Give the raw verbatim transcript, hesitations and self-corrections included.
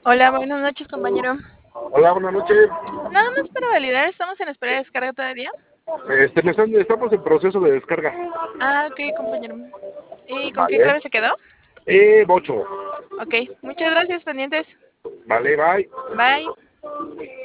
Hola, buenas noches, compañero. Hola, buenas noches. Nada más para validar, ¿estamos en espera de descarga todavía? Este, me están- estamos en proceso de descarga. Ah, ok, compañero. ¿Y con qué Vale. clave se quedó? Eh, bocho. Ok, muchas gracias, pendientes. Vale, bye. Bye.